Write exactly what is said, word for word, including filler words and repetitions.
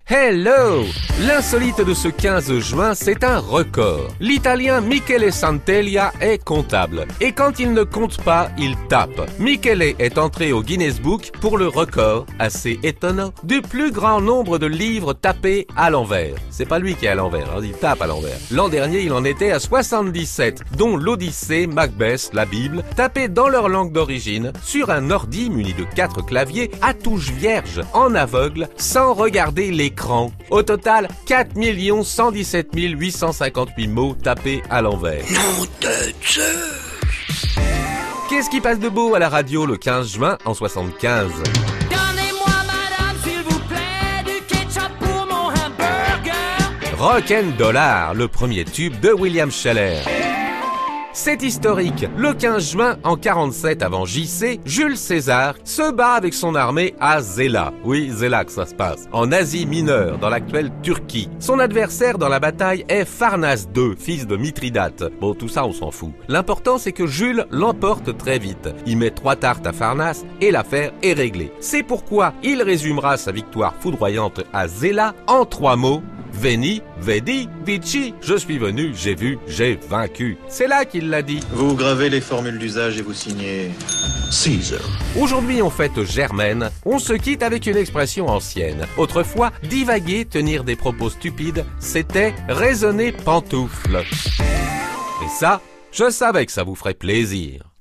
Hello! L'insolite de ce quinze juin, c'est un record. L'Italien Michele Santeglia est comptable. Et quand il ne compte pas, il tape. Michele est entré au Guinness Book pour le record, assez étonnant, du plus grand nombre de livres tapés à l'envers. C'est pas lui qui est à l'envers, hein, il tape à l'envers. L'an dernier, il en était à soixante-dix-sept, dont l'Odyssée, Macbeth, la Bible, tapés dans leur langue d'origine, sur un ordi muni de quatre claviers, à touche vierge, en aveugle, sans regarder l'écran. Au total, quatre millions cent dix-sept mille huit cent cinquante-huit mots tapés à l'envers. Nom de Zeus! Qu'est-ce qui passe de beau à la radio le quinze juin en soixante-quinze? Donnez-moi, madame, s'il vous plaît, du ketchup pour mon hamburger. Rock'n'Dollar, le premier tube de William Sheller. C'est historique. Le quinze juin, en quarante-sept avant J C, Jules César se bat avec son armée à Zela. Oui, Zela que ça se passe. En Asie mineure, dans l'actuelle Turquie. Son adversaire dans la bataille est Pharnace deux, fils de Mithridate. Bon, tout ça, on s'en fout. L'important, c'est que Jules l'emporte très vite. Il met trois tartes à Pharnace et l'affaire est réglée. C'est pourquoi il résumera sa victoire foudroyante à Zela en trois mots. Veni, vedi, vici, je suis venu, j'ai vu, j'ai vaincu. C'est là qu'il l'a dit. Vous gravez les formules d'usage et vous signez Caesar. Aujourd'hui, on fête Germaine. On se quitte avec une expression ancienne. Autrefois, divaguer, tenir des propos stupides, c'était raisonner pantoufle. Et ça, je savais que ça vous ferait plaisir.